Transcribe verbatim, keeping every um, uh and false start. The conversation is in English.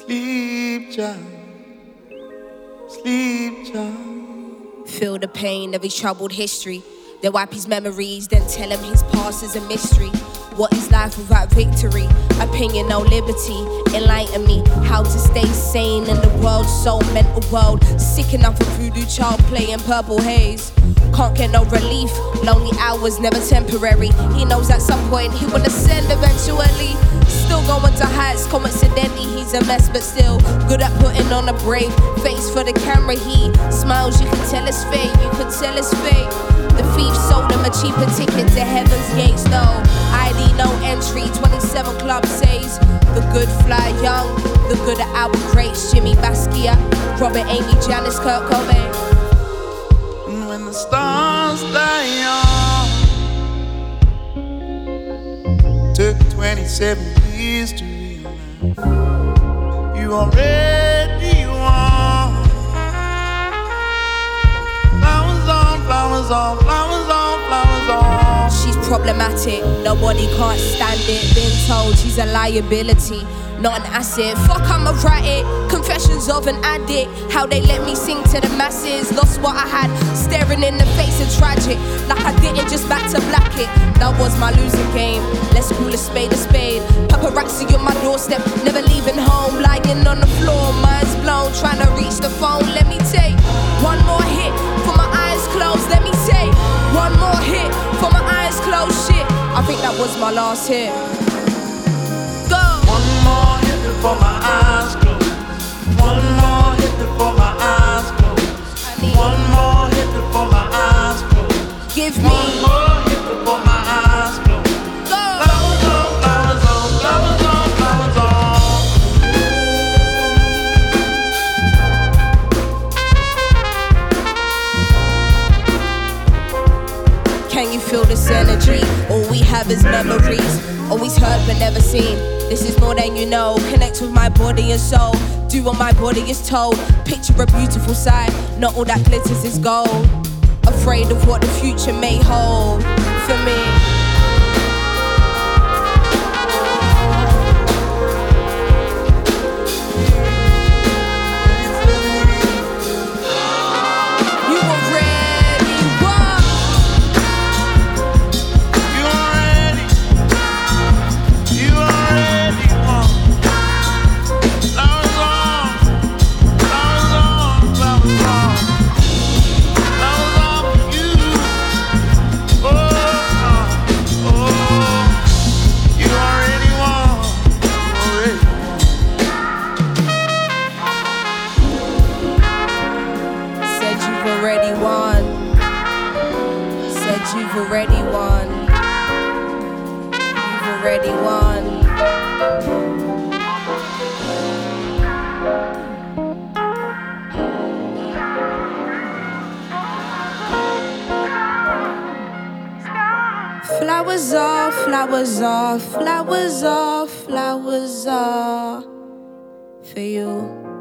Sleep, child. Sleep, child. Feel the pain of his troubled history. They wipe his memories, then tell him his past is a mystery. What is life without victory? Opinion, no liberty. Enlighten me how to stay sane in the world, so mental world. Sick enough of voodoo child playing purple haze. Can't get no relief, lonely hours never temporary. He knows at some point he will ascend eventually. Still going to heights, coincidentally he's a mess, but still good at putting on a brave face for the camera. He smiles, you can tell his fate, you can tell his fate. The thief sold him a cheaper ticket to heaven's gates, though. I D no entry, twenty-seven Club says the good fly young, the good are our greats. Jimmy Basquiat, Robert Amy, Janis, Kurt Cobain. And when the stars die young, took twenty-seven years to realize you already won. Flowers on, flowers on, flowers on, flowers on. She's problematic, nobody can't stand it. Been told she's a liability, not an asset. Fuck, I'ma write it. Confessions of an addict. How they let me sing to the masses. Lost what I had, staring in the face of tragic. Like I didn't just back to black it. That was my losing game. Let's call a spade a spade. Paparazzi on my doorstep, never leaving home. Lying on the floor, mind's blown, trying to reach the phone. Let me take one more hit for my eyes closed. Let me take one more hit for my eyes closed. Shit, I think that was my last hit. Go. One more hit before my eyes close. One more hit before my eyes close. One more hit before my eyes close. Give me one more hit before my eyes close. Go. Flowers on, flowers on, flowers on, flowers on. Can you feel this energy? All we have is memories. Always heard but never seen. This is more than you know. Connect with my body and soul. Do what my body is told. Picture a beautiful sight. Not all that glitters is gold. Afraid of what the future may hold for me. You've already won. You've already won. Flowers are, flowers are, flowers are, flowers are for you.